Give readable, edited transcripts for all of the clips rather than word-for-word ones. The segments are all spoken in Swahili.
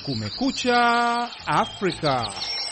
Kumekucha Afrika.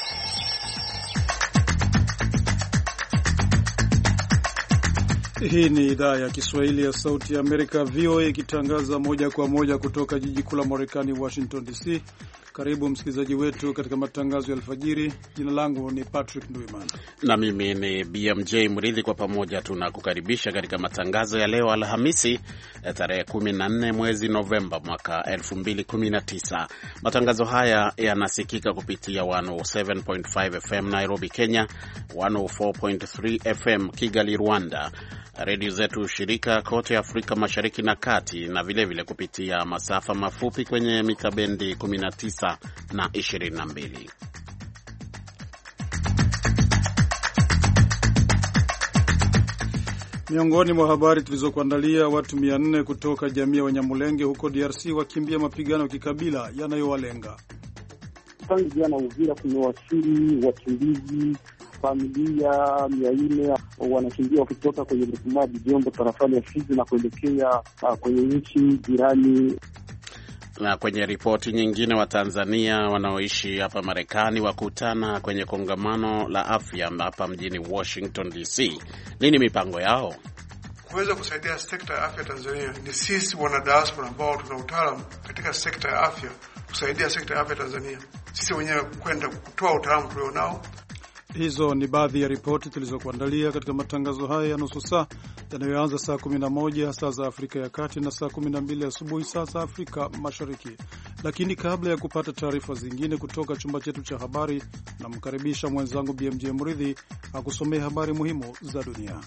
Hii ni idhaa ya Kiswahili ya Sauti ya Amerika, VOA, ikitangaza moja kwa moja kutoka jiji kuu la Marekani, Washington DC. Karibu msikilizaji wetu katika matangazo ya alfajiri. Jina langu ni Patrick Ndwimana na mimi ni BMJ Mridhi. Kwa pamoja tunakukaribisha katika matangazo ya leo Alhamisi tarehe 14 mwezi Novemba mwaka 2019. Matangazo haya yanasikika kupitia 107.5 FM Nairobi, Kenya, 104.3 FM Kigali, Rwanda, redio zetu shirika kote Afrika Mashariki na Kati, na vilevile kupitia masafa mafupi kwenye mita bendi 19 na 22. Miongoni mwa habari tulizokuandalia, watu 400 kutoka jamii ya Wanyamulenge huko DRC wakimbia mapigano ya kikabila yanayowalenga. Tangu jana Uvira kumewasili wakimbizi familia 400 wanakimbia wakitoka kwenye msemaji Jombo tarafani ya Fizi na kuelekea kwenye nchi jirani. Na kwenye ripoti nyingine, wa Tanzania wanaoishi hapa Marekani wakutana kwenye kongamano la afya hapa mjini Washington DC. Nini mipango yao? Kuweza kusaidia sekta ya afya Tanzania. Ni sisi wana diaspora ambao tuna utaalamu katika sekta ya afya, kusaidia sekta ya afya Tanzania. Sisi wenyewe kwenda kutoa utaalamu tulionao. Hizo ni baadhi ya ripoti tulizokuandalia katika matangazo haya ya nusu saa yanayoanza saa 11 saa za Afrika ya Kati na saa 12 asubuhi saa za Afrika Mashariki. Lakini kabla ya kupata taarifa zingine kutoka chumba chetu cha habari, namkaribisha mwenzangu BMJ Mridhi akusomea habari muhimu za dunia.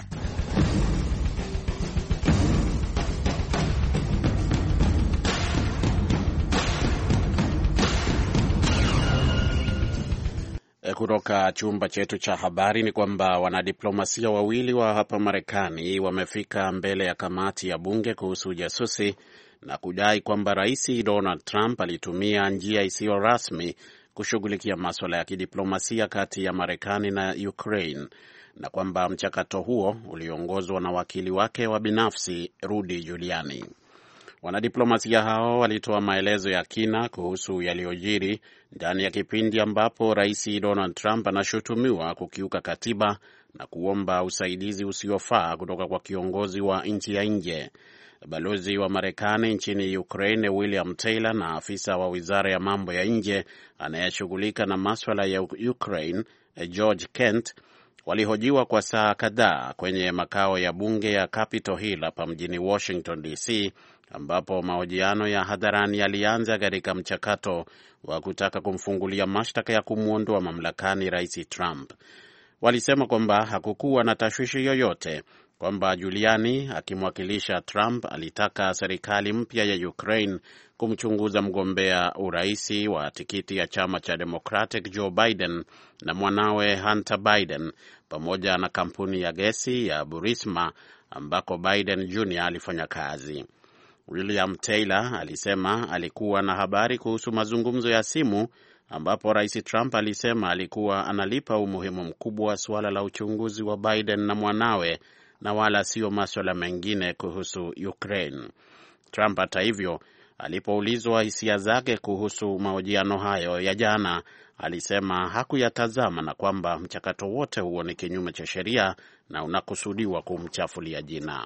Kutoka chumba chetu cha habari ni kwamba wanadiplomasia wawili wa hapa Marekani wamefika mbele ya kamati ya bunge kuhusu ujasusi na kudai kwamba Rais Donald Trump alitumia njia isiyo rasmi kushughulikia masuala ya kidiplomasia kati ya Marekani na Ukraine, na kwamba mchakato huo uliongozwa na wakili wake wa binafsi Rudy Giuliani. Wanadiplomasia hao walitoa maelezo ya kina kuhusu yaliyojiri ndani ya kipindi ambapo Rais Donald Trump anashutumiwa kukiuka katiba na kuomba usaidizi usiofaa kutoka kwa kiongozi wa nchi ya nje. Balozi wa Marekani nchini Ukraine William Taylor na afisa wa Wizara ya Mambo ya Nje anayeshughulika na maswala ya Ukraine George Kent walihojiwa kwa saa kadhaa kwenye makao ya bunge ya Capitol Hill hapa mjini Washington DC, ambapo mahojiano ya hadharani yalianza katika mchakato wa kutaka kumfungulia mashtaka ya kumwondoa mamlakani Rais Trump. Walisema kwamba hakukuwa na tashwishi yoyote kwamba Giuliani akimwakilisha Trump alitaka serikali mpya ya Ukraine kumchunguza mgombea uraisi wa tikiti ya chama cha Democratic Joe Biden na mwanawe Hunter Biden pamoja na kampuni ya gesi ya Burisma ambako Biden Jr. alifanya kazi. William Taylor alisema alikuwa na habari kuhusu mazungumzo ya simu ambapo Rais Trump alisema alikuwa analipa umuhimu mkubwa wa suala la uchunguzi wa Biden na mwanawe na wala sio masuala mengine kuhusu Ukraine. Trump hata hivyo, alipoulizwa hisia zake kuhusu mahojiano hayo ya jana, alisema hakuyatazama na kwamba mchakato wote huo ni kinyume cha sheria na unakusudiwa kumchafulia jina.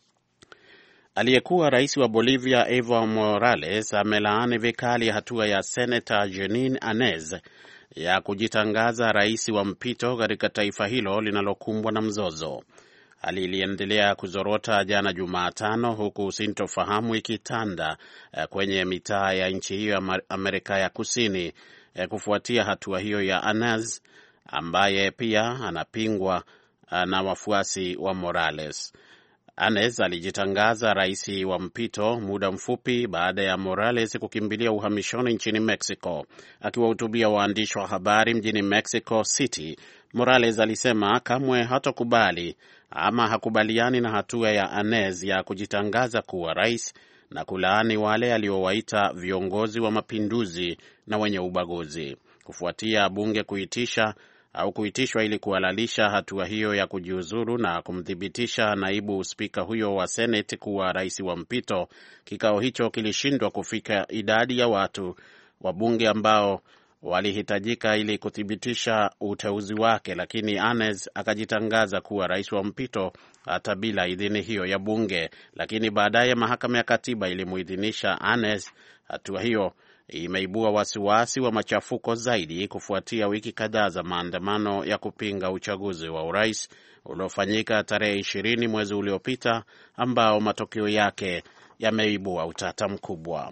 Aliyekuwa rais wa Bolivia Evo Morales amelaani vikali hatua ya Senator Jeanine Anez ya kujitangaza rais wa mpito katika taifa hilo linalokumbwa na mzozo. Hali iliendelea kuzorota jana Jumatano, huku sintofahamu ikitanda kwenye mitaa ya nchi hiyo ya Amerika ya Kusini kufuatia hatua hiyo ya Anez, ambaye pia anapingwa na wafuasi wa Morales. Anez alijitangaza rais wa mpito muda mfupi baada ya Morales kukimbilia uhamishoni nchini Mexico. Akiwahutubia waandishi wa habari mjini Mexico City, Morales alisema kamwe hatokubali ama hakubaliani na hatua ya Anez ya kujitangaza kuwa rais na kulaani wale aliowaita viongozi wa mapinduzi na wenye ubaguzi. Kufuatia bunge kuitishwa ili kuhalalisha hatua hiyo ya kujiuzuru na kumthibitisha naibu spika huyo wa Senate kuwa rais wa mpito, kikao hicho kilishindwa kufika idadi ya watu wabunge ambao walihitajika ili kuthibitisha uteuzi wake, lakini Arnes akajitangaza kuwa rais wa mpito hata bila idhini hiyo ya bunge. Lakini baadaye mahakama ya katiba ilimuidhinisha Arnes. Hatua hiyo imeibua wasiwasi wa machafuko zaidi kufuatia wiki kadhaa za maandamano ya kupinga uchaguzi wa urais uliofanyika tarehe 20 mwezi uliopita, ambao matokeo yake yameibua utata mkubwa.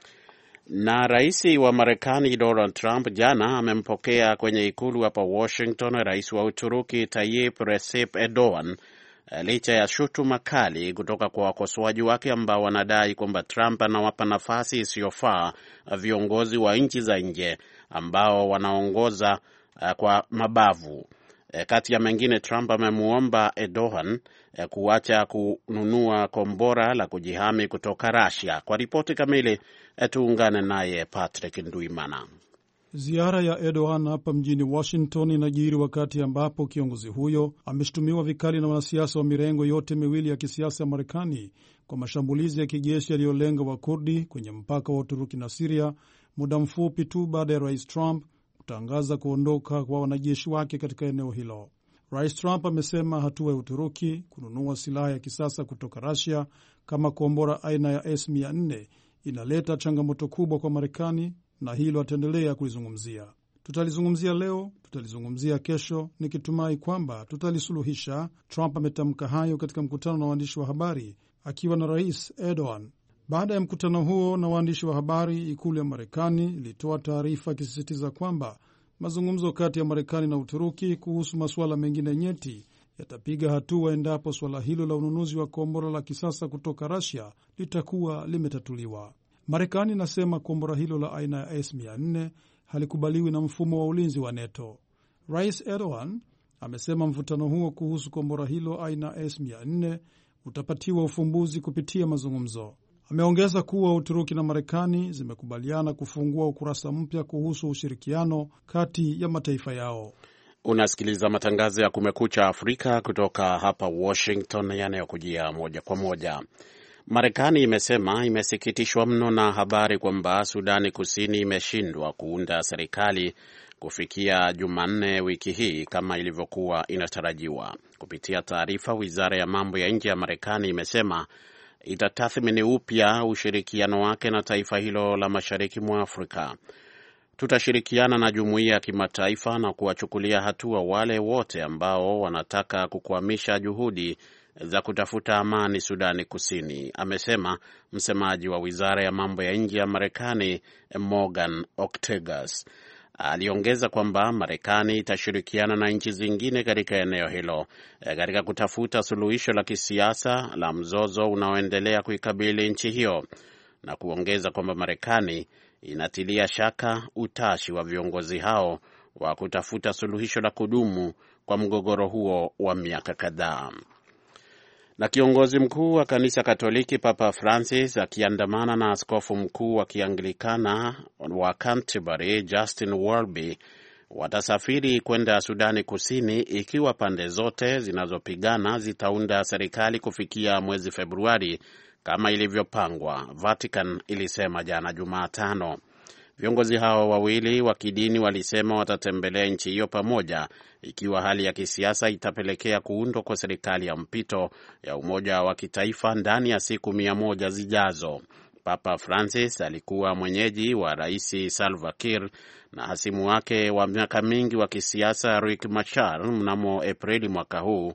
Na rais wa Marekani Donald Trump jana amempokea kwenye ikulu hapa Washington rais wa Uturuki Tayyip Recep Erdogan, licha ya shutuma kali kutoka kwa wakosoaji wake ambao wanadai kwamba Trump anawapa nafasi isiyofaa viongozi wa nchi za nje ambao wanaongoza kwa mabavu. Kati ya mengine, Trump amemuomba Erdogan kuacha kununua kombora la kujihami kutoka Russia. Kwa ripoti kamili tuungane naye Patrick Nduimana. Ziara ya Erdogan hapa mjini Washington inajiri wakati ambapo kiongozi huyo ameshutumiwa vikali na wanasiasa wa mirengo yote miwili ya kisiasa ya Marekani kwa mashambulizi ya kijeshi yaliyolenga Wakurdi kwenye mpaka wa Uturuki na Siria, muda mfupi tu baada ya Rais Trump kutangaza kuondoka kwa wanajeshi wake katika eneo hilo. Rais Trump amesema hatua ya Uturuki kununua silaha ya kisasa kutoka Russia kama kombora aina ya S-400 inaleta changamoto kubwa kwa Marekani, na hilo ataendelea kulizungumzia. Tutalizungumzia leo, tutalizungumzia kesho, nikitumai kwamba tutalisuluhisha. Trump ametamka hayo katika mkutano na waandishi wa habari akiwa na Rais Erdogan. Baada ya mkutano huo na waandishi wa habari, ikulu ya Marekani ilitoa taarifa ikisisitiza kwamba mazungumzo kati ya Marekani na Uturuki kuhusu masuala mengine nyeti yatapiga hatua endapo suala hilo la ununuzi wa kombora la kisasa kutoka Russia litakuwa limetatuliwa. Marekani inasema kombora hilo la aina ya S-400 halikubaliwi na mfumo wa ulinzi wa NATO. Rais Erdogan amesema mvutano huo kuhusu kombora hilo aina S-400 utapatiwa ufumbuzi kupitia mazungumzo. Ameongeza kuwa Uturuki na Marekani zimekubaliana kufungua ukurasa mpya kuhusu ushirikiano kati ya mataifa yao. Unasikiliza matangazo ya Kumekucha Afrika kutoka hapa Washington yanayokujia moja kwa moja. Marekani imesema imesikitishwa mno na habari kwamba Sudani Kusini imeshindwa kuunda serikali kufikia Jumanne wiki hii kama ilivyokuwa inatarajiwa. Kupitia taarifa, wizara ya mambo ya nje ya Marekani imesema itatathmini upya ushirikiano wake na taifa hilo la mashariki mwa Afrika. Tutashirikiana na jumuiya ya kimataifa na kuwachukulia hatua wale wote ambao wanataka kukwamisha juhudi za kutafuta amani Sudani Kusini, amesema msemaji wa wizara ya mambo ya nje ya Marekani Morgan Ortagus. Aliongeza kwamba Marekani itashirikiana na nchi zingine katika eneo hilo katika kutafuta suluhisho la kisiasa la mzozo unaoendelea kuikabili nchi hiyo, na kuongeza kwamba Marekani inatilia shaka utashi wa viongozi hao wa kutafuta suluhisho la kudumu kwa mgogoro huo wa miaka kadhaa. Na kiongozi mkuu wa kanisa Katoliki Papa Francis akiandamana na askofu mkuu wa Kianglikana wa Canterbury Justin Welby watasafiri kwenda Sudani Kusini ikiwa pande zote zinazopigana zitaunda serikali kufikia mwezi Februari kama ilivyopangwa, Vatican ilisema jana Jumatano. Viongozi hao wawili wa kidini walisema watatembelea nchi hiyo pamoja ikiwa hali ya kisiasa itapelekea kuundwa kwa serikali ya mpito ya umoja wa kitaifa ndani ya siku 100 zijazo. Papa Francis alikuwa mwenyeji wa Rais Salva Kiir na hasimu wake wa miaka mingi wa kisiasa Riek Machar mnamo Aprili mwaka huu,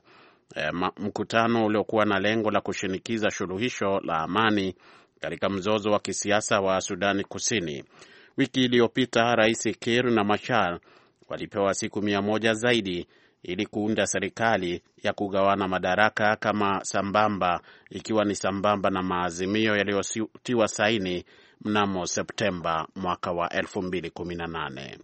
mkutano uliokuwa na lengo la kushinikiza suluhisho la amani katika mzozo wa kisiasa wa Sudani Kusini. Wiki iliyopita Rais Kiir na Machar walipewa siku 100 zaidi ili kuunda serikali ya kugawana madaraka ikiwa ni sambamba na maazimio yaliyotiwa saini mnamo Septemba mwaka wa 2018.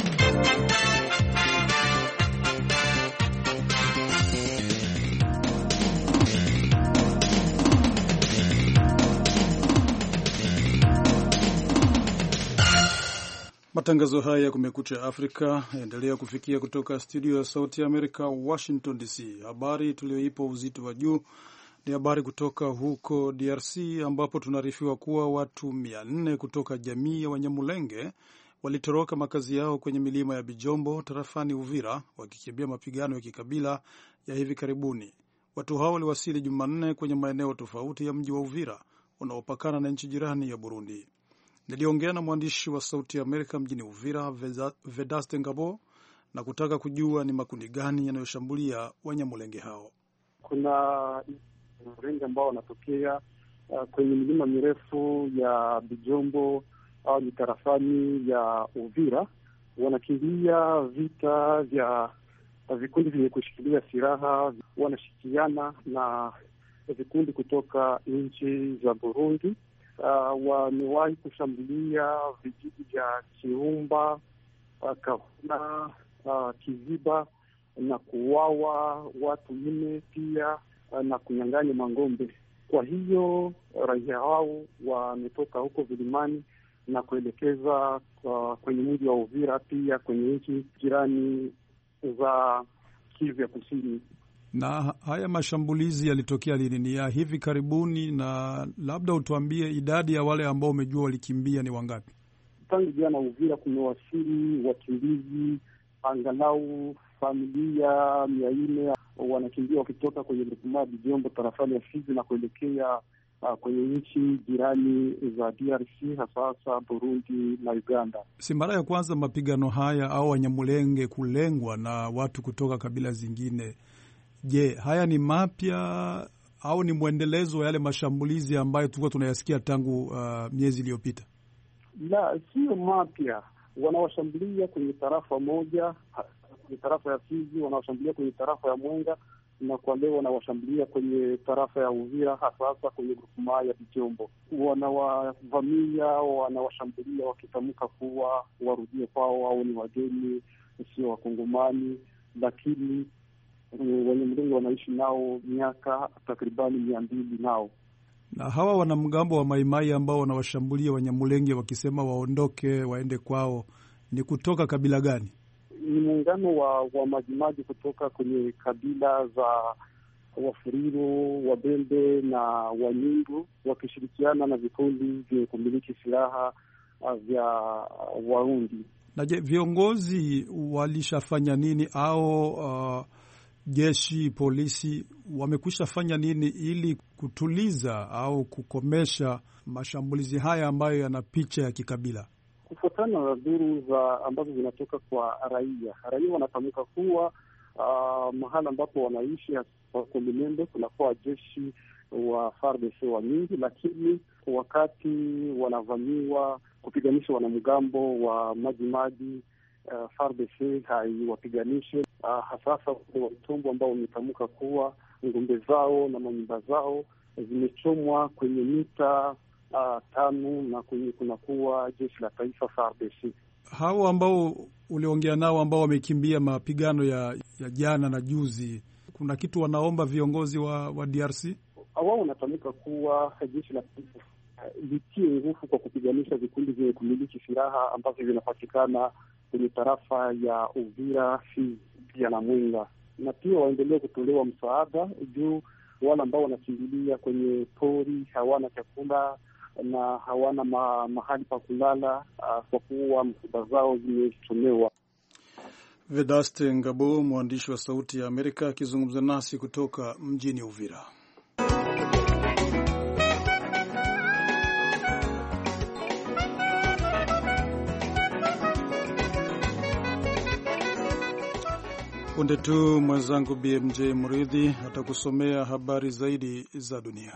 Matangazo haya ya Kumekucha Afrika yaendelea kufikia kutoka studio ya Sauti ya Amerika, Washington DC. Habari tulioipa uzito wa juu Ni habari kutoka huko DRC ambapo tunaarifiwa kuwa watu 400 kutoka jamii ya Wanyamulenge walitoroka makazi yao kwenye milima ya Bijombo tarafani Uvira wakikimbia mapigano ya kikabila ya hivi karibuni. Watu hao waliwasili Jumanne kwenye maeneo tofauti ya mji wa Uvira unaopakana na nchi jirani ya Burundi. Niliongea na mwandishi wa Sauti ya Amerika mjini Uvira, Vedaste Ngabo, na kutaka kujua ni makundi gani yanayoshambulia Wanyamulenge hao. Kuna Wanyamulenge ambao wanatokea kwenye milima mirefu ya Bijombo au ni tarafani ya Uvira, wanakimbia vita vya vikundi vyenye kushikilia silaha, wanashirikiana na vikundi kutoka nchi za Burundi. Wamewahi kushambulia vijiji vya Kiumba, Kahuna, Kiziba na kuuawa watu 4 pia na kunyang'anya mang'ombe. Kwa hiyo raia hao wametoka huko vilimani na kuelekeza kwenye mji wa Uvira, pia kwenye nchi jirani za Kivu ya Kusini. Na haya mashambulizi yalitokea lini? Ni ya hivi karibuni? Na labda utuambie idadi ya wale ambao umejua walikimbia ni wangapi? Tangu jana Uvira kumewasili wakimbizi angalau familia 400 wanakimbia wakitoka kwenye groupement Bijombo tarafani ya Fizi na kuelekea kwenye nchi jirani za DRC, hasa Burundi na Uganda. Si mara ya kwanza mapigano haya au Wanyamulenge kulengwa na watu kutoka kabila zingine. Je, haya ni mapya au ni mwendelezo wa yale mashambulizi ambayo tulikuwa tunayasikia tangu miezi iliyopita? La, sio mapya. Wanawashambulia kwenye tarafa moja, kwenye tarafa ya Fizi, wanawashambulia kwenye tarafa ya Mwenga, na kwa leo wanawashambulia kwenye tarafa ya Uvira, hasa kwenye groupement ya Bijombo. Wanawavamia, wanawashambulia wakitamka kuwa warudie kwao au ni wageni, sio Wakongomani, lakini Wanyamulenge wanaishi nao miaka takribani 200 nao. Na hawa wanamgambo wa Maimai ambao wanawashambulia Wanyamulenge wakisema waondoke waende kwao, ni kutoka kabila gani? Ni muungano wa majimaji kutoka kwenye kabila za Wafuriro, Wabembe na Wanyindu, wakishirikiana na vikundi vya kumiliki silaha vya Warundi. Na je, viongozi walishafanya nini au jeshi, polisi wamekwisha fanya nini ili kutuliza au kukomesha mashambulizi haya ambayo yana picha ya kikabila? Kufuatana na duru ambazo zinatoka kwa raia wanatamka kuwa mahala ambapo wanaishi kwa Minembwe kunakuwa jeshi wa FARDC wa mingi, lakini wakati wanavamiwa kupiganisha wanamgambo wa majimaji, FARDC haiwapiganishe, hasa wale wa Itombo ambao wametamka kuwa ngombe zao na manyumba zao zimechomwa kwenye mita 5 na kwenye kunakuwa jeshi la taifa FARDC. Hao ambao uliongea nao ambao wamekimbia mapigano ya jana na juzi, kuna kitu wanaomba viongozi wa DRC? Wao wanatamka kuwa jeshi la taifa litie nguvu kwa kupiganisha vikundi vyenye kumiliki silaha ambavyo vinapatikana kwenye tarafa ya Uvira, Fizi pia na Mwenga, na pia waendelee kutolewa msaada juu wale ambao wanakimbilia kwenye pori hawana chakula na hawana mahali pa kulala kwa kuwa msiba zao zimechomewa. Vedaste Ngabo, mwandishi wa Sauti ya Amerika, akizungumza nasi kutoka mjini Uvira. Punde tu mwenzangu BMJ Mridhi atakusomea habari zaidi za dunia.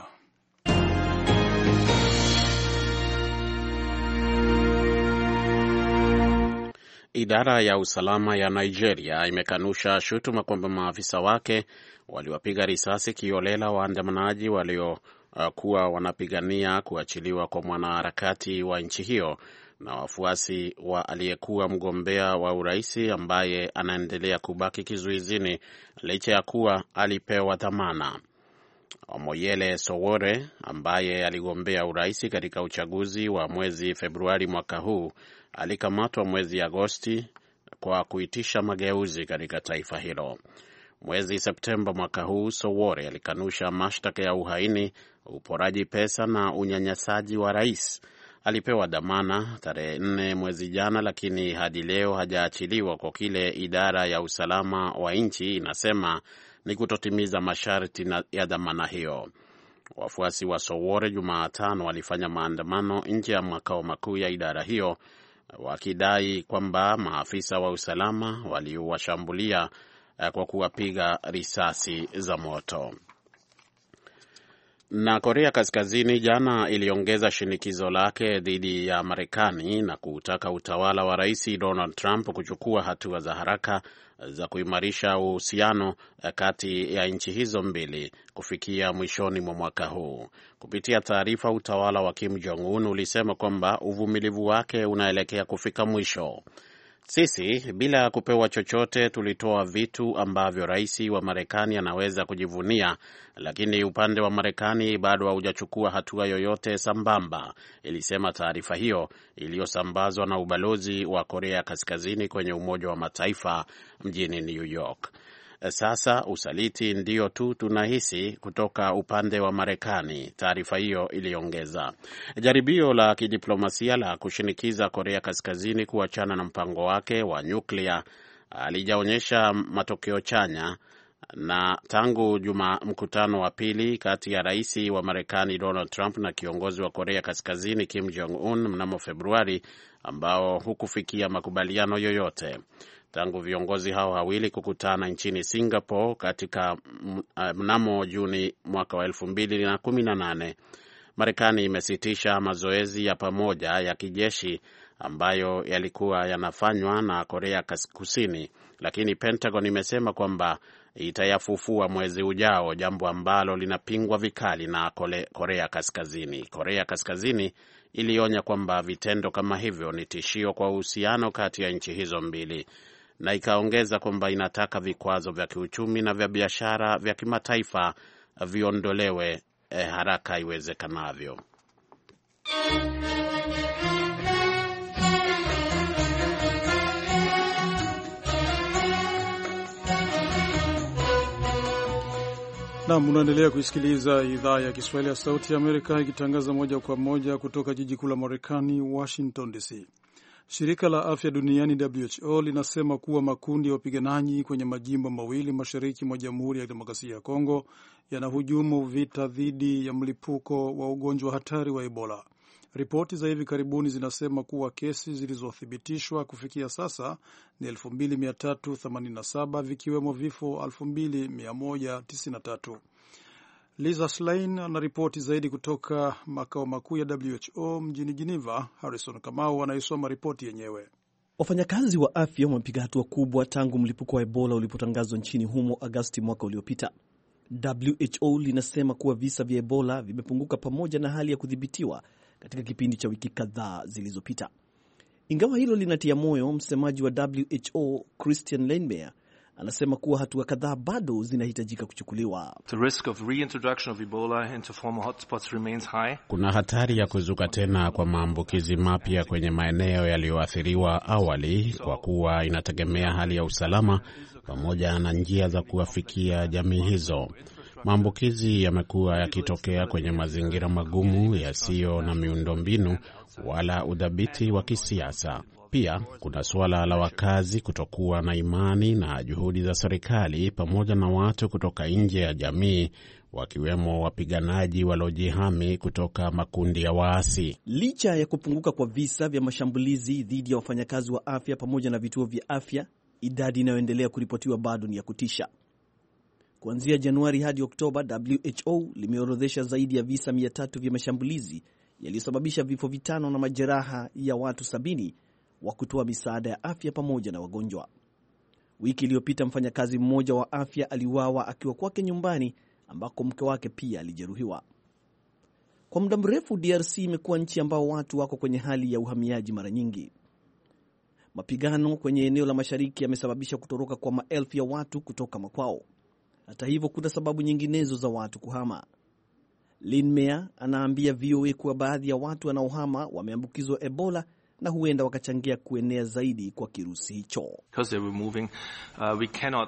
Idara ya usalama ya Nigeria imekanusha shutuma kwamba maafisa wake waliwapiga risasi kiolela waandamanaji waliokuwa wanapigania kuachiliwa kwa mwanaharakati wa nchi hiyo na wafuasi wa aliyekuwa mgombea wa uraisi ambaye anaendelea kubaki kizuizini licha ya kuwa alipewa dhamana. Omoyele Sowore ambaye aligombea uraisi katika uchaguzi wa mwezi Februari mwaka huu alikamatwa mwezi Agosti kwa kuitisha mageuzi katika taifa hilo. Mwezi Septemba mwaka huu, Sowore alikanusha mashtaka ya uhaini, uporaji pesa na unyanyasaji wa rais. Alipewa dhamana tarehe 4 mwezi jana, lakini hadi leo hajaachiliwa kwa kile idara ya usalama wa nchi inasema ni kutotimiza masharti ya dhamana hiyo. Wafuasi wa Sowore Jumatano walifanya maandamano nje ya makao makuu ya idara hiyo wakidai kwamba maafisa wa usalama waliwashambulia kwa kuwapiga risasi za moto. Na Korea Kaskazini jana iliongeza shinikizo lake dhidi ya Marekani na kutaka utawala wa Rais Donald Trump kuchukua hatua za haraka za kuimarisha uhusiano kati ya nchi hizo mbili kufikia mwishoni mwa mwaka huu. Kupitia taarifa, utawala wa Kim Jong-un ulisema kwamba uvumilivu wake unaelekea kufika mwisho. Sisi bila kupewa chochote tulitoa vitu ambavyo rais wa Marekani anaweza kujivunia, lakini upande wa Marekani bado haujachukua hatua yoyote sambamba, ilisema taarifa hiyo iliyosambazwa na ubalozi wa Korea Kaskazini kwenye Umoja wa Mataifa mjini New York. Sasa usaliti ndio tu tunahisi kutoka upande wa Marekani, taarifa hiyo iliongeza. Jaribio la kidiplomasia la kushinikiza Korea Kaskazini kuachana na mpango wake wa nyuklia alijaonyesha matokeo chanya, na tangu mkutano wa pili kati ya rais wa Marekani Donald Trump na kiongozi wa Korea Kaskazini Kim Jong-un mnamo Februari, ambao hukufikia makubaliano yoyote. Tangu viongozi hao wawili kukutana nchini Singapore katika mnamo Juni mwaka wa 2018, Marekani imesitisha mazoezi ya pamoja ya kijeshi ambayo yalikuwa yanafanywa na Korea Kusini, lakini Pentagon imesema kwamba itayafufua mwezi ujao, jambo ambalo linapingwa vikali na Korea Kaskazini. Korea Kaskazini ilionya kwamba vitendo kama hivyo ni tishio kwa uhusiano kati ya nchi hizo mbili, na ikaongeza kwamba inataka vikwazo vya kiuchumi na vya biashara vya kimataifa viondolewe haraka iwezekanavyo. Naam, unaendelea kusikiliza idhaa ya Kiswahili ya Sauti ya Amerika ikitangaza moja kwa moja kutoka jiji kuu la Marekani, Washington DC. Shirika la Afya Duniani WHO linasema kuwa makundi ya wapiganaji kwenye majimbo mawili mashariki mwa Jamhuri ya Demokrasia ya Kongo yanahujumu vita dhidi ya mlipuko wa ugonjwa hatari wa Ebola. Ripoti za hivi karibuni zinasema kuwa kesi zilizothibitishwa kufikia sasa ni 2387 vikiwemo vifo 2193. Lisa Schlein anaripoti zaidi kutoka makao makuu ya WHO mjini Geneva. Harrison Kamau anaisoma ripoti yenyewe. Wafanyakazi wa afya wamepiga hatua kubwa tangu mlipuko wa Ebola ulipotangazwa nchini humo Agosti mwaka uliopita. WHO linasema kuwa visa vya Ebola vimepunguka pamoja na hali ya kudhibitiwa katika kipindi cha wiki kadhaa zilizopita. Ingawa hilo linatia moyo, msemaji wa WHO Christian Lindmeier anasema kuwa hatua kadhaa bado zinahitajika kuchukuliwa. The risk of reintroduction of Ebola into former hotspots remains high. Kuna hatari ya kuzuka tena kwa maambukizi mapya kwenye maeneo yaliyoathiriwa awali, kwa kuwa inategemea hali ya usalama pamoja na njia za kuwafikia jamii hizo. Maambukizi yamekuwa yakitokea kwenye mazingira magumu yasiyo na miundombinu wala udhabiti wa kisiasa. Pia kuna suala la wakazi kutokuwa na imani na juhudi za serikali pamoja na watu kutoka nje ya jamii, wakiwemo wapiganaji waliojihami kutoka makundi ya waasi. Licha ya kupunguka kwa visa vya mashambulizi dhidi ya wafanyakazi wa afya pamoja na vituo vya afya, idadi inayoendelea kuripotiwa bado ni ya kutisha. Kuanzia Januari hadi Oktoba, WHO limeorodhesha zaidi ya visa 300 vya mashambulizi yaliyosababisha vifo 5 na majeraha ya watu 70 wa kutoa misaada ya afya pamoja na wagonjwa. Wiki iliyopita mfanyakazi mmoja wa afya aliuawa akiwa kwake nyumbani, ambako mke wake pia alijeruhiwa. Kwa muda mrefu DRC imekuwa nchi ambao watu wako kwenye hali ya uhamiaji mara nyingi. Mapigano kwenye eneo la mashariki yamesababisha kutoroka kwa maelfu ya watu kutoka makwao. Hata hivyo, kuna sababu nyinginezo za watu kuhama. Lindmeier anaambia VOA kuwa baadhi ya watu wanaohama wameambukizwa Ebola na huenda wakachangia kuenea zaidi kwa kirusi hicho. Because they were moving, we cannot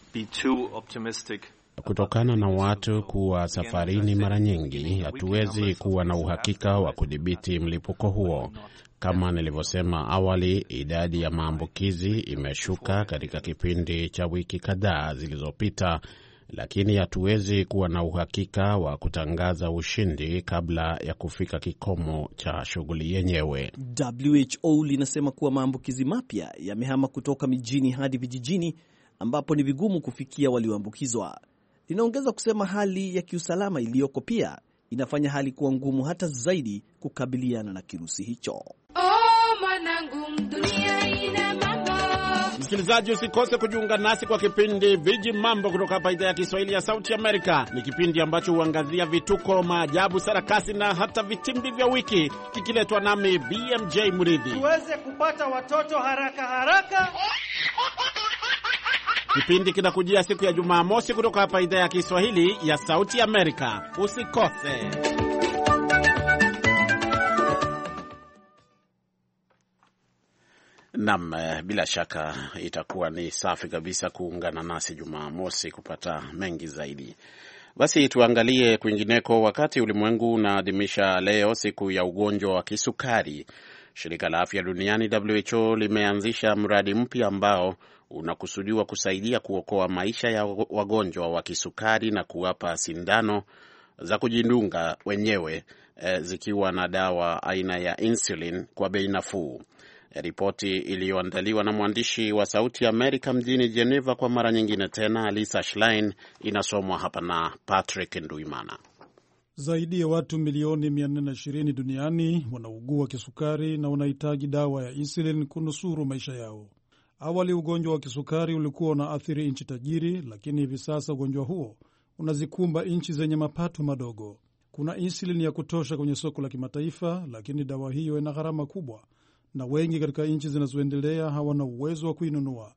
be too optimistic. Kutokana na watu kuwa safarini mara nyingi, hatuwezi kuwa na uhakika wa kudhibiti mlipuko huo. Kama nilivyosema awali, idadi ya maambukizi imeshuka katika kipindi cha wiki kadhaa zilizopita, lakini hatuwezi kuwa na uhakika wa kutangaza ushindi kabla ya kufika kikomo cha shughuli yenyewe. WHO linasema kuwa maambukizi mapya yamehama kutoka mijini hadi vijijini ambapo ni vigumu kufikia walioambukizwa. Linaongeza kusema hali ya kiusalama iliyoko pia inafanya hali kuwa ngumu hata zaidi kukabiliana na kirusi hicho. Msikilizaji, usikose kujiunga nasi kwa kipindi Viji Mambo kutoka hapa idhaa ya Kiswahili ya Sauti Amerika. Ni kipindi ambacho huangazia vituko, maajabu, sarakasi na hata vitimbi vya wiki, kikiletwa nami BMJ Muridhi. Tuweze kupata watoto haraka haraka. Kipindi kinakujia siku ya Jumamosi kutoka hapa idhaa ya Kiswahili ya Sauti Amerika. Usikose. Naam, bila shaka itakuwa ni safi kabisa kuungana nasi Jumamosi kupata mengi zaidi. Basi tuangalie kwingineko. Wakati ulimwengu unaadhimisha leo siku ya ugonjwa wa kisukari, shirika la afya duniani WHO limeanzisha mradi mpya ambao unakusudiwa kusaidia kuokoa maisha ya wagonjwa wa kisukari na kuwapa sindano za kujidunga wenyewe zikiwa na dawa aina ya insulin kwa bei nafuu. Ripoti iliyoandaliwa na mwandishi wa Sauti Amerika mjini Geneva kwa mara nyingine tena, Lisa Schlein, inasomwa hapa na Patrick Nduimana. Zaidi ya watu milioni 420 duniani wanaugua kisukari na wanahitaji dawa ya insulin kunusuru maisha yao. Awali ugonjwa wa kisukari ulikuwa unaathiri nchi tajiri, lakini hivi sasa ugonjwa huo unazikumba nchi zenye mapato madogo. Kuna insulin ya kutosha kwenye soko la kimataifa, lakini dawa hiyo ina gharama kubwa na wengi katika nchi zinazoendelea hawana uwezo wa kuinunua.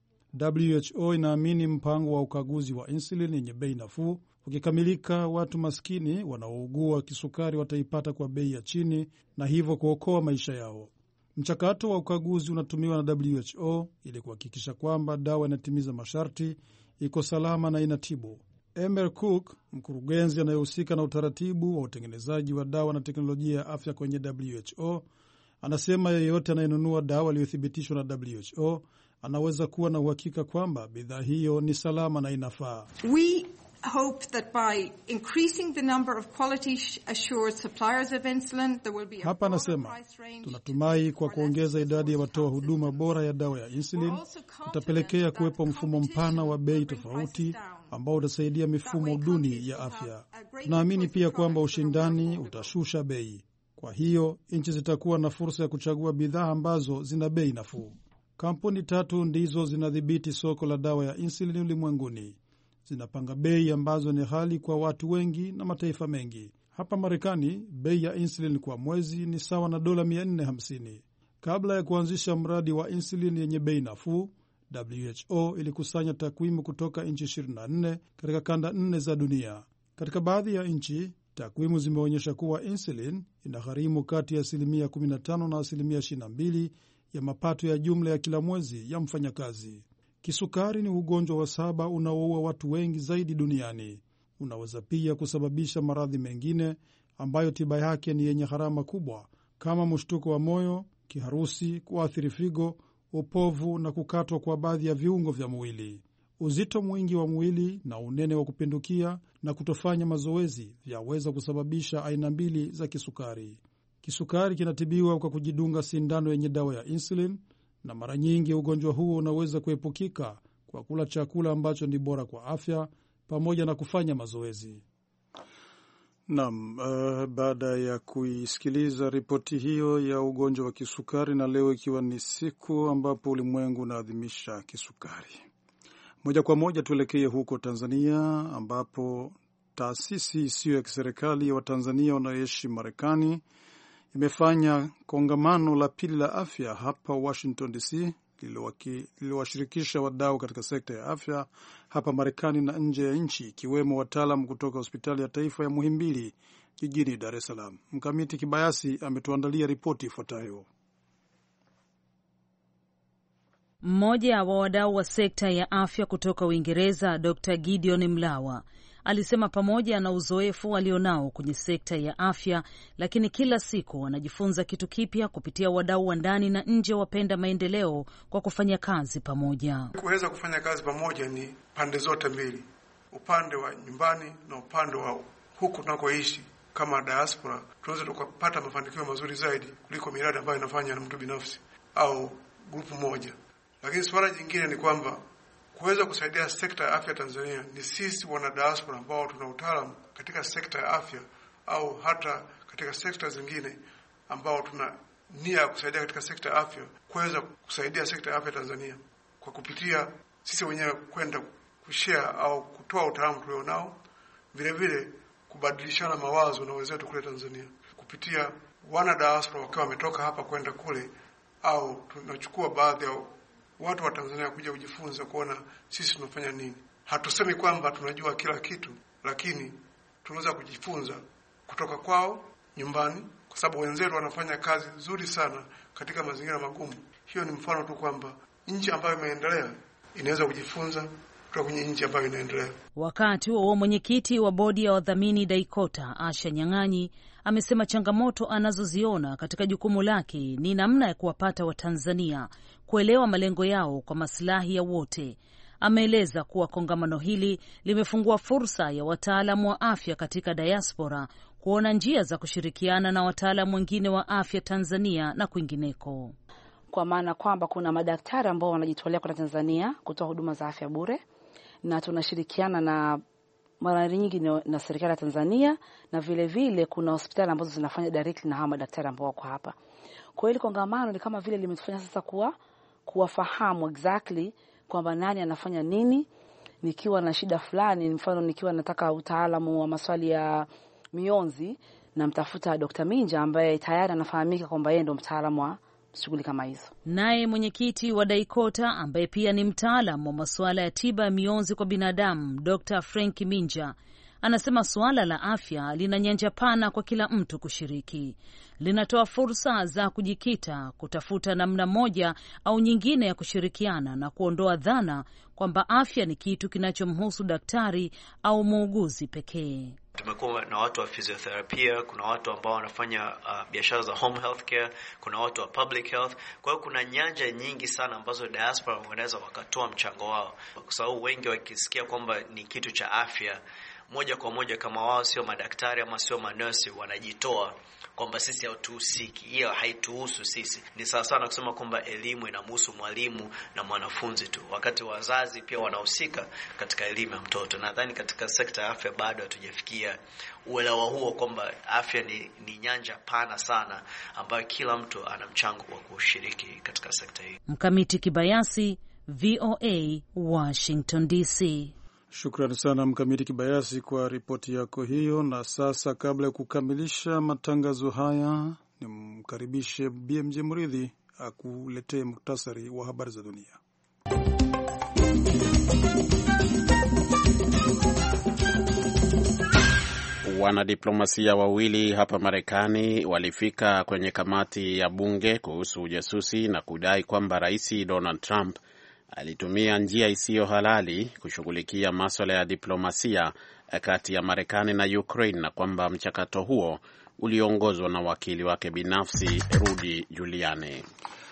WHO inaamini mpango wa ukaguzi wa insulin yenye bei nafuu ukikamilika, watu maskini wanaougua kisukari wataipata kwa bei ya chini na hivyo kuokoa maisha yao. Mchakato wa ukaguzi unatumiwa na WHO ili kuhakikisha kwamba dawa inatimiza masharti, iko salama na inatibu. Emer Cook, mkurugenzi anayehusika na utaratibu wa utengenezaji wa dawa na teknolojia ya afya kwenye WHO, anasema yeyote anayenunua dawa iliyothibitishwa na WHO anaweza kuwa na uhakika kwamba bidhaa hiyo ni salama na inafaa. We hope that by increasing the number of quality assured suppliers of insulin there will be a hapa anasema, tunatumai kwa kuongeza idadi ya watoa huduma bora ya dawa ya insulin utapelekea kuwepo mfumo mpana wa bei tofauti ambao utasaidia mifumo duni ya afya. Tunaamini pia kwamba ushindani utashusha bei. Kwa hiyo nchi zitakuwa na fursa ya kuchagua bidhaa ambazo zina bei nafuu. Kampuni 3 ndizo zinadhibiti soko la dawa ya insulin ulimwenguni. Zinapanga bei ambazo ni ghali kwa watu wengi na mataifa mengi. Hapa Marekani, bei ya insulin kwa mwezi ni sawa na dola 450. Kabla ya kuanzisha mradi wa insulin yenye bei nafuu, WHO ilikusanya takwimu kutoka nchi 24 katika kanda 4 za dunia. Katika baadhi ya nchi, takwimu zimeonyesha kuwa insulin inagharimu kati ya 15% na 22% ya mapato ya jumla ya kila mwezi ya mfanyakazi. Kisukari ni ugonjwa wa 7 unaoua watu wengi zaidi duniani. Unaweza pia kusababisha maradhi mengine ambayo tiba yake ni yenye gharama kubwa kama mshtuko wa moyo, kiharusi, kuathiri figo, upovu na kukatwa kwa baadhi ya viungo vya mwili. Uzito mwingi wa mwili na unene wa kupindukia na kutofanya mazoezi vyaweza kusababisha aina 2 za kisukari. Kisukari kinatibiwa kwa kujidunga sindano yenye dawa ya insulin, na mara nyingi ugonjwa huo unaweza kuepukika kwa kula chakula ambacho ni bora kwa afya pamoja na kufanya mazoezi. Naam, baada ya kuisikiliza ripoti hiyo ya ugonjwa wa kisukari, na leo ikiwa ni siku ambapo ulimwengu unaadhimisha kisukari, moja kwa moja tuelekee huko Tanzania, ambapo taasisi isiyo ya kiserikali ya Watanzania wanaoishi Marekani imefanya kongamano la pili la afya hapa Washington DC lililowashirikisha wadau katika sekta ya afya hapa Marekani na nje ya nchi, ikiwemo wataalam kutoka hospitali ya taifa ya Muhimbili jijini Dar es Salaam. Mkamiti Kibayasi ametuandalia ripoti ifuatayo. Mmoja wa wadau wa sekta ya afya kutoka Uingereza, Dr. Gideon Mlawa, alisema pamoja na uzoefu alionao kwenye sekta ya afya, lakini kila siku wanajifunza kitu kipya kupitia wadau wa ndani na nje wapenda maendeleo kwa kufanya kazi pamoja. Kuweza kufanya kazi pamoja ni pande zote mbili, upande wa nyumbani na upande wa huku tunakoishi. Kama diaspora tunaweza tukapata mafanikio mazuri zaidi kuliko miradi ambayo inafanya na mtu binafsi au grupu moja. Lakini swala jingine ni kwamba kuweza kusaidia sekta ya afya Tanzania ni sisi wana diaspora ambao tuna utaalamu katika sekta ya afya au hata katika sekta zingine ambao tuna nia ya kusaidia katika sekta ya afya, kuweza kusaidia sekta ya afya Tanzania kwa kupitia sisi wenyewe kwenda kushare au kutoa utaalamu tulionao, vile vile kubadilishana mawazo na wenzetu kule Tanzania kupitia wana diaspora wakiwa wametoka hapa kwenda kule, au tunachukua baadhi ya watu wa Tanzania kuja kujifunza kuona sisi tunafanya nini. Hatusemi kwamba tunajua kila kitu, lakini tunaweza kujifunza kutoka kwao nyumbani, kwa sababu wenzetu wanafanya kazi nzuri sana katika mazingira magumu. Hiyo ni mfano tu kwamba nchi ambayo imeendelea inaweza kujifunza kutoka kwenye nchi ambayo inaendelea. Wakati huo mwenyekiti wa bodi ya wadhamini Daikota, Asha Nyang'anyi, amesema changamoto anazoziona katika jukumu lake ni namna ya kuwapata Watanzania kuelewa malengo yao kwa maslahi ya wote. Ameeleza kuwa kongamano hili limefungua fursa ya wataalamu wa afya katika diaspora kuona njia za kushirikiana na wataalamu wengine wa afya Tanzania na kwingineko. Kwa maana kwamba kuna madaktari ambao wanajitolea kwa Tanzania kutoa huduma za afya bure, na tunashirikiana na mara nyingi na serikali ya Tanzania, na vile vile kuna hospitali ambazo zinafanya directly na hawa madaktari ambao wako hapa. Kwa hiyo kongamano ni kama vile limetufanya sasa kuwafahamu exactly kwamba nani anafanya nini. Nikiwa na shida fulani, mfano nikiwa nataka utaalamu wa maswali ya mionzi, na mtafuta Dr. Minja ambaye tayari anafahamika kwamba yeye ndo mtaalamu wa shughuli kama hizo. Naye mwenyekiti wa Daikota ambaye pia ni mtaalamu wa masuala ya tiba ya mionzi kwa binadamu, Dr. Frank Minja, anasema suala la afya lina nyanja pana kwa kila mtu kushiriki. Linatoa fursa za kujikita, kutafuta namna moja au nyingine ya kushirikiana na kuondoa dhana kwamba afya ni kitu kinachomhusu daktari au muuguzi pekee. Tumekuwa na watu wa physiotherapia, kuna watu ambao wanafanya biashara za home health care, kuna watu wa public health. Kwa hiyo kuna nyanja nyingi sana ambazo diaspora wanaweza wakatoa mchango wao, kwa sababu wengi wakisikia kwamba ni kitu cha afya, moja kwa moja kama wao sio madaktari ama sio manurse, wanajitoa kwamba sisi hatuhusiki, hiyo haituhusu sisi. Ni sawa sana kusema kwamba elimu inamhusu mwalimu na mwanafunzi tu, wakati wazazi pia wanahusika katika elimu ya mtoto. Nadhani katika sekta ya afya bado hatujafikia uelewa huo kwamba afya ni nyanja pana sana ambayo kila mtu ana mchango wa kushiriki katika sekta hii. Mkamiti Kibayasi, VOA, Washington DC. Shukrani sana Mkamiti Kibayasi kwa ripoti yako hiyo. Na sasa, kabla ya kukamilisha matangazo haya, nimkaribishe BMJ Mridhi akuletee muktasari wa habari za dunia. Wanadiplomasia wawili hapa Marekani walifika kwenye kamati ya bunge kuhusu ujasusi na kudai kwamba Rais Donald Trump alitumia njia isiyo halali kushughulikia masuala ya diplomasia kati ya Marekani na Ukraine, na kwamba mchakato huo uliongozwa na wakili wake binafsi Rudy Giuliani.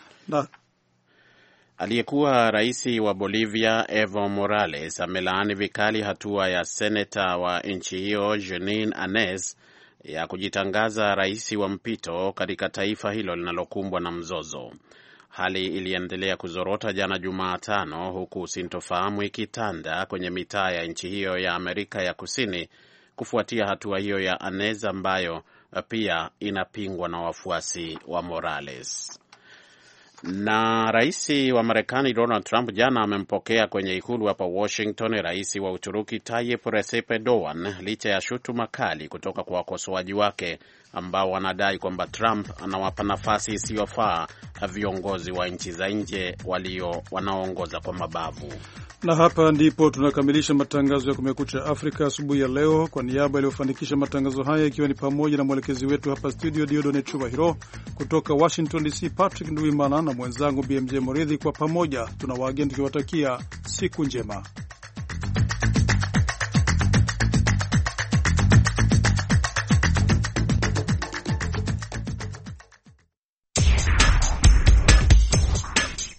Aliyekuwa rais wa Bolivia Evo Morales amelaani vikali hatua ya seneta wa nchi hiyo Jeanine Áñez ya kujitangaza rais wa mpito katika taifa hilo linalokumbwa na mzozo. Hali iliendelea kuzorota jana Jumatano, huku sintofahamu ikitanda kwenye mitaa ya nchi hiyo ya Amerika ya Kusini kufuatia hatua hiyo ya Áñez ambayo pia inapingwa na wafuasi wa Morales. Na rais wa Marekani Donald Trump jana amempokea kwenye ikulu hapa Washington rais wa Uturuki Tayyip Recep Erdogan licha ya shutuma kali kutoka kwa wakosoaji wake ambao wanadai kwamba Trump anawapa nafasi isiyofaa viongozi wa nchi za nje wanaoongoza kwa mabavu. Na hapa ndipo tunakamilisha matangazo ya Kumekucha Afrika asubuhi ya leo. Kwa niaba iliyofanikisha matangazo haya, ikiwa ni pamoja na mwelekezi wetu hapa studio Diodone Chubahiro, kutoka Washington DC Patrick Nduimana na mwenzangu BMJ Moridhi, kwa pamoja tunawaageni tukiwatakia siku njema.